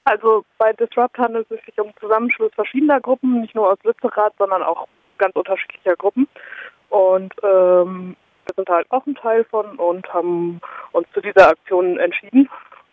Also bei Disrupt handelt es sich um einen Zusammenschluss verschiedener Gruppen, nicht nur aus Lützerath, sondern auch ganz unterschiedlicher Gruppen. Und wir sind halt auch ein Teil von und haben uns zu dieser Aktion entschieden.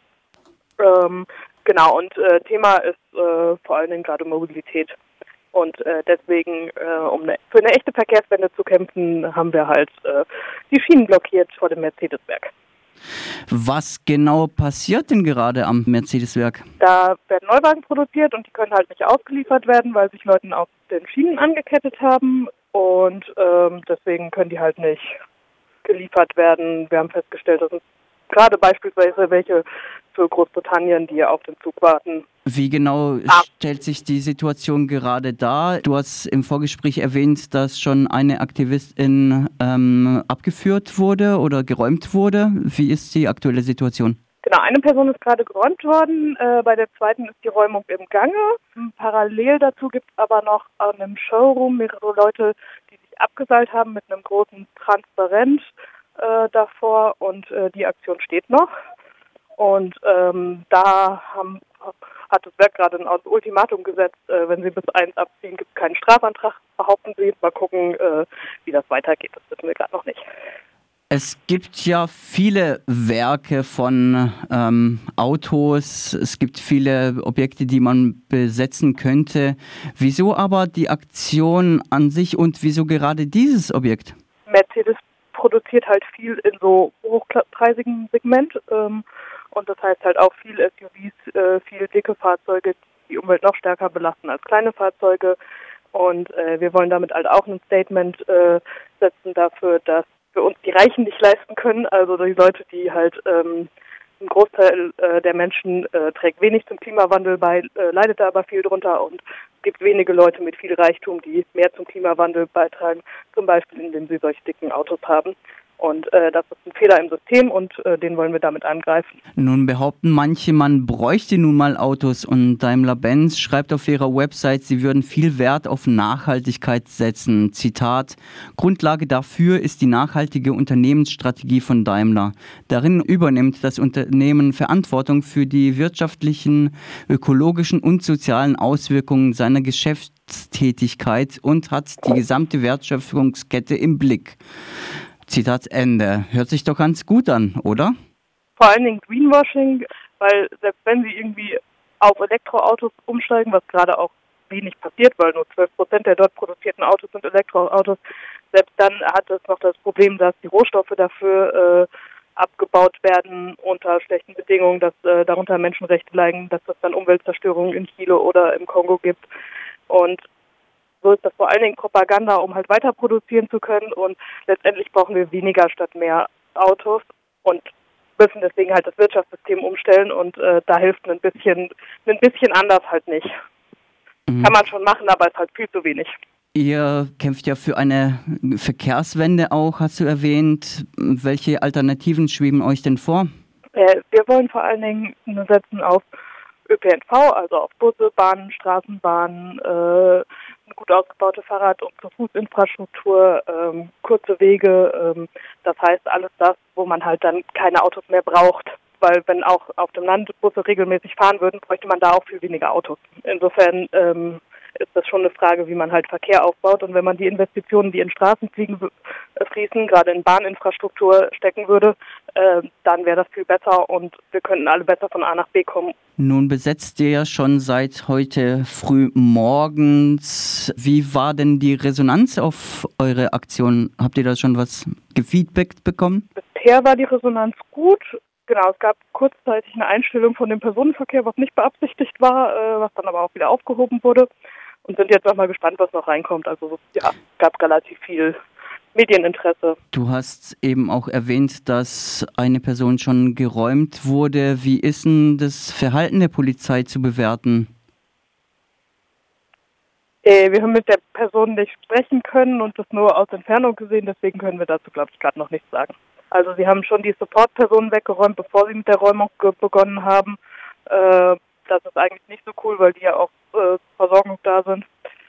Genau, und Thema ist vor allen Dingen gerade Mobilität. Und deswegen, für eine echte Verkehrswende zu kämpfen, haben wir halt die Schienen blockiert vor dem Mercedes-Werk. Was genau passiert denn gerade am Mercedes-Werk? Da werden Neuwagen produziert und die können halt nicht ausgeliefert werden, weil sich Leute auf den Schienen angekettet haben. Und deswegen können die halt nicht geliefert werden. Wir haben festgestellt, dass es gerade beispielsweise welche für Großbritannien, die auf den Zug warten. Wie genau stellt sich die Situation gerade dar? Du hast im Vorgespräch erwähnt, dass schon eine Aktivistin abgeführt wurde oder geräumt wurde. Wie ist die aktuelle Situation? Genau, eine Person ist gerade geräumt worden, bei der zweiten ist die Räumung im Gange. Parallel dazu gibt es aber noch an einem Showroom mehrere Leute, die sich abgeseilt haben mit einem großen Transparent davor und die Aktion steht noch. Und da hat das Werk gerade ein Ultimatum gesetzt, wenn sie bis 1 abziehen, gibt es keinen Strafantrag, behaupten sie. Mal gucken, wie das weitergeht, das wissen wir gerade noch nicht. Es gibt ja viele Werke von Autos, es gibt viele Objekte, die man besetzen könnte. Wieso aber die Aktion an sich und wieso gerade dieses Objekt? Mercedes produziert halt viel in so hochpreisigen Segment und das heißt halt auch viel SUVs, viel dicke Fahrzeuge, die Umwelt noch stärker belasten als kleine Fahrzeuge und wir wollen damit halt auch ein Statement setzen dafür, dass wir uns die Reichen nicht leisten können, also die Leute, die halt ein Großteil der Menschen trägt wenig zum Klimawandel bei, leidet da aber viel drunter und es gibt wenige Leute mit viel Reichtum, die mehr zum Klimawandel beitragen, zum Beispiel indem sie solche dicken Autos haben. Und das ist ein Fehler im System und den wollen wir damit angreifen. Nun behaupten manche, man bräuchte nun mal Autos und Daimler-Benz schreibt auf ihrer Website, sie würden viel Wert auf Nachhaltigkeit setzen. Zitat, Grundlage dafür ist die nachhaltige Unternehmensstrategie von Daimler. Darin übernimmt das Unternehmen Verantwortung für die wirtschaftlichen, ökologischen und sozialen Auswirkungen seiner Geschäftstätigkeit und hat die gesamte Wertschöpfungskette im Blick. Zitat Ende. Hört sich doch ganz gut an, oder? Vor allen Dingen Greenwashing, weil selbst wenn sie irgendwie auf Elektroautos umsteigen, was gerade auch wenig passiert, weil nur 12% der dort produzierten Autos sind Elektroautos, selbst dann hat es noch das Problem, dass die Rohstoffe dafür abgebaut werden unter schlechten Bedingungen, dass darunter Menschenrechte leiden, dass es dann Umweltzerstörung in Chile oder im Kongo gibt. Und so ist das vor allen Dingen Propaganda, um halt weiter produzieren zu können und letztendlich brauchen wir weniger statt mehr Autos und müssen deswegen halt das Wirtschaftssystem umstellen und da hilft ein bisschen anders halt nicht. Kann man schon machen, aber ist halt viel zu wenig. Ihr kämpft ja für eine Verkehrswende auch, hast du erwähnt. Welche Alternativen schweben euch denn vor? Wir wollen vor allen Dingen setzen auf ÖPNV, also auf Busse, Bahnen, Straßenbahnen, eine gut ausgebaute Fahrrad- und Fußinfrastruktur, kurze Wege, das heißt alles das, wo man halt dann keine Autos mehr braucht, weil wenn auch auf dem Land Busse regelmäßig fahren würden, bräuchte man da auch viel weniger Autos. Insofern ist das schon eine Frage, wie man halt Verkehr aufbaut und wenn man die Investitionen, die in Straßen fließen, gerade in Bahninfrastruktur stecken würde, dann wäre das viel besser und wir könnten alle besser von A nach B kommen. Nun besetzt ihr ja schon seit heute früh morgens. Wie war denn die Resonanz auf eure Aktion? Habt ihr da schon was gefeedbackt bekommen? Bisher war die Resonanz gut. Genau, es gab kurzzeitig eine Einstellung von dem Personenverkehr, was nicht beabsichtigt war, was dann aber auch wieder aufgehoben wurde. Und sind jetzt auch mal gespannt, was noch reinkommt. Also ja, gab relativ viel Medieninteresse. Du hast eben auch erwähnt, dass eine Person schon geräumt wurde. Wie ist denn das Verhalten der Polizei zu bewerten? Wir haben mit der Person nicht sprechen können und das nur aus Entfernung gesehen, deswegen können wir dazu, glaube ich, gerade noch nichts sagen. Also sie haben schon die Support-Personen weggeräumt, bevor sie mit der Räumung begonnen haben. Das ist eigentlich nicht so cool, weil die ja auch zur Versorgung da sind.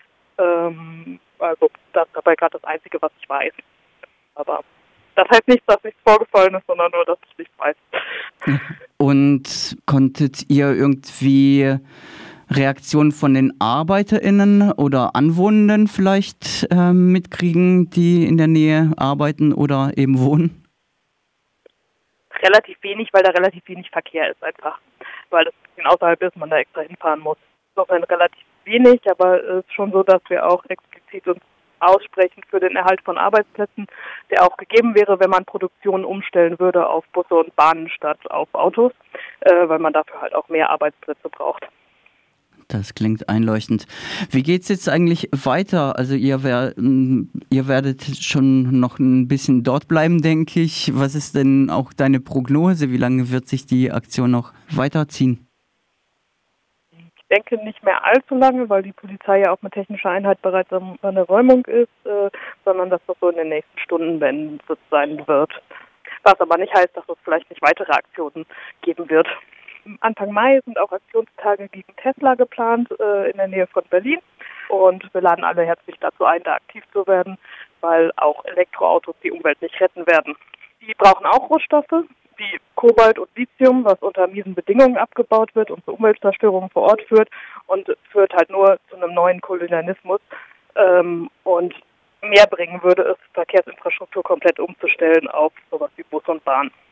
Also das ist dabei gerade das Einzige, was ich weiß. Aber das heißt nicht, dass nichts vorgefallen ist, sondern nur, dass ich nichts weiß. Und konntet ihr irgendwie Reaktionen von den ArbeiterInnen oder Anwohnenden vielleicht mitkriegen, die in der Nähe arbeiten oder eben wohnen? Relativ wenig, weil da relativ wenig Verkehr ist einfach. Weil das ein bisschen außerhalb ist, man da extra hinfahren muss. Insofern relativ wenig, aber es ist schon so, dass wir auch explizit uns aussprechen für den Erhalt von Arbeitsplätzen, der auch gegeben wäre, wenn man Produktion umstellen würde auf Busse und Bahnen statt auf Autos, weil man dafür halt auch mehr Arbeitsplätze braucht. Das klingt einleuchtend. Wie geht's jetzt eigentlich weiter? Also ihr werdet schon noch ein bisschen dort bleiben, denke ich. Was ist denn auch deine Prognose? Wie lange wird sich die Aktion noch weiterziehen? Ich denke nicht mehr allzu lange, weil die Polizei ja auch mit technischer Einheit bereits an der Räumung ist, sondern dass das so in den nächsten Stunden beendet sein wird. Was aber nicht heißt, dass es vielleicht nicht weitere Aktionen geben wird. Anfang Mai sind auch Aktionstage gegen Tesla geplant in der Nähe von Berlin. Und wir laden alle herzlich dazu ein, da aktiv zu werden, weil auch Elektroautos die Umwelt nicht retten werden. Die brauchen auch Rohstoffe, wie Kobalt und Lithium, was unter miesen Bedingungen abgebaut wird und zu Umweltzerstörungen vor Ort führt und führt halt nur zu einem neuen Kolonialismus und mehr bringen würde es, Verkehrsinfrastruktur komplett umzustellen auf sowas wie Bus und Bahn.